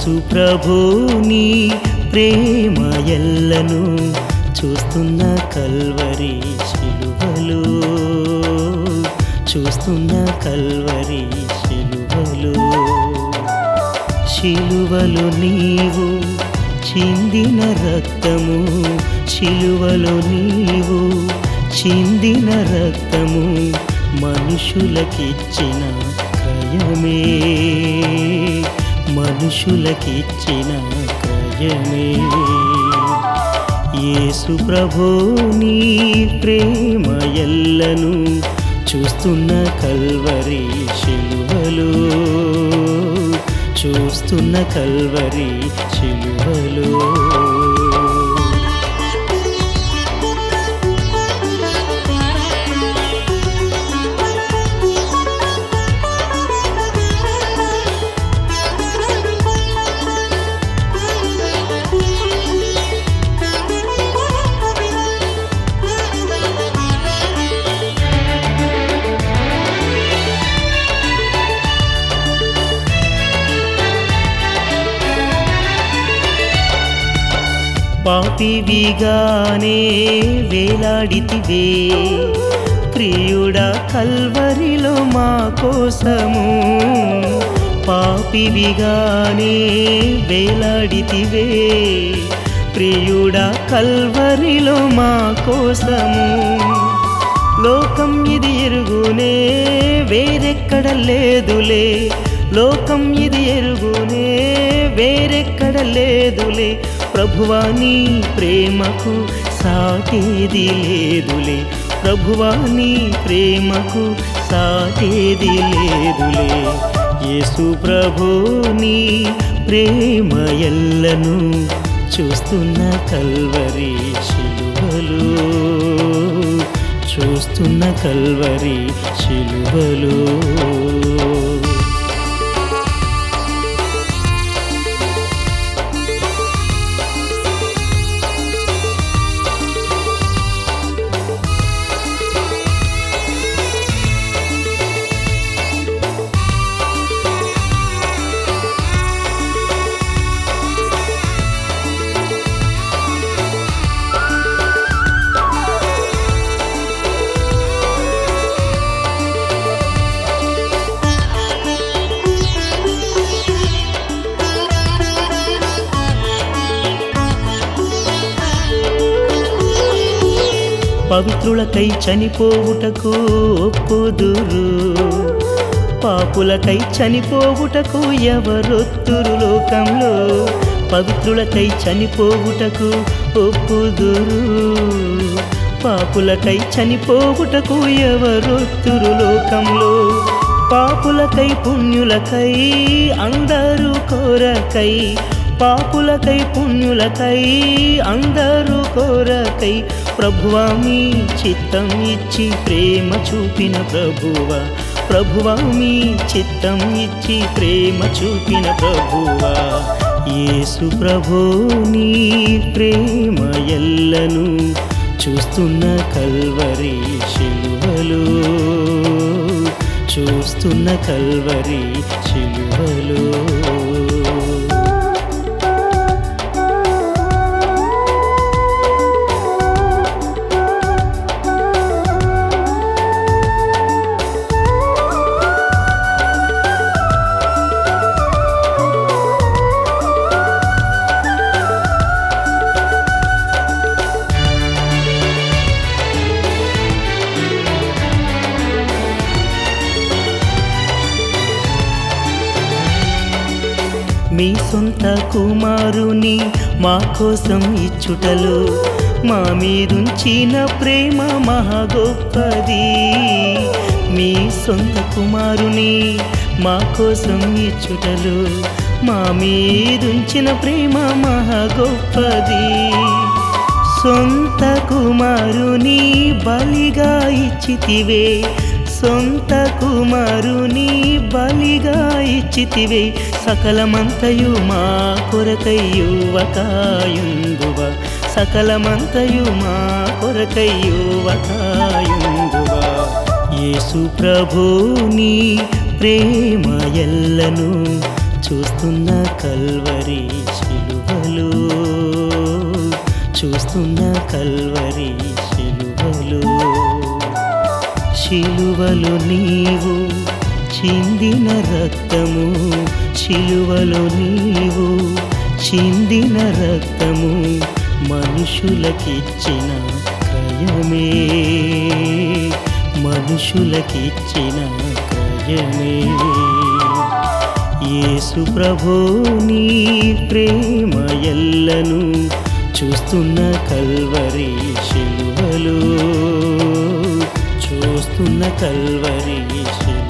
యేసు ప్రభుని ప్రేమ ఎల్లను చూస్తున్న కల్వరి శిలువలో, చూస్తున్న కల్వరి శిలువలో. శిలువలో నీవు చిందిన రక్తము, శిలువలో నీవు చిందిన రక్తము మనుషులకిచ్చిన క్రయమే, మనుషులకిచ్చిన క్రయమే. యేసు ప్రభుని ప్రేమ ఎల్లను చూస్తున్న కల్వరి శిలువలో, చూస్తున్న కల్వరి శిలువలో. పాపివిగానే వేలాడితివే ప్రియుడా కల్వరిలో మా కోసము, పాపివిగానే వేలాడితివే ప్రియుడా కల్వరిలో మా కోసము. లోకం ఇది ఎరుగునే వేరెక్కడ లేదులే, లోకం ఇది ఎరుగునే వేరెక్కడ లేదులే. ప్రభువా నీ ప్రేమకు సాటేది లేదులే, ప్రభువా నీ ప్రేమకు సాటేది లేదులే. యేసు ప్రభుని ప్రేమ ఎల్లను చూస్తున్న కల్వరి శిలువలో, చూస్తున్న కల్వరి శిలువలో. పవిత్రులకై చనిపోవుటకు ఒప్పుదురు, పాపులకై చనిపోవుటకు ఎవరొత్తురు లోకంలో. పవిత్రులకై చనిపోవుటకు ఒప్పుదురు, పాపులకై చనిపోవుటకు ఎవరొత్తురు లోకంలో. పాపులకై పుణ్యులకై అందరూ కోరకై, పాపులకై పుణ్యులకై అందరూ కోరకై. ప్రభువా మీ చిత్తం ఇచ్చి ప్రేమ చూపిన ప్రభువా, ప్రభువా మీ చిత్తం ఇచ్చి ప్రేమ చూపిన ప్రభువా. యేసు ప్రభుని ప్రేమ ఎల్లను చూస్తున్న కల్వరి శిలువలో, చూస్తున్న కల్వరి శిలువలో. మీ సొంత కుమారుని మా కోసం ఇచ్చుటలో మా మీదుంచిన ప్రేమ మహా గొప్పది. మీ సొంత కుమారుని మా కోసం ఇచ్చుటలో మా మీదుంచిన ప్రేమ మహా గొప్పది. సొంత కుమారుని బలిగా ఇచ్చితివే, సొంత కుమారుని బలిగా ఇచ్చితివే. సకలమంతయు మా కొరకై యువకాయుందువ, సకలమంతయు మా కొరకై యువకాయుందువ. యేసు ప్రభుని ప్రేమ ఎల్లను చూస్తున్న కల్వరి శిలువలు, చూస్తున్న కల్వరి శిలువలు. శిలువలు నీవు చిందిన రక్తము, శిలువలు నీవు చిందిన రక్తము, మనుషులకిచ్చిన క్రయమే, మనుషులకిచ్చిన క్రయమే. యేసు ప్రభో నీ ప్రేమ ఎల్లను చూస్తున్న కల్వరి శిలువలు, చూస్తున్న కల్వరి శిలువలు.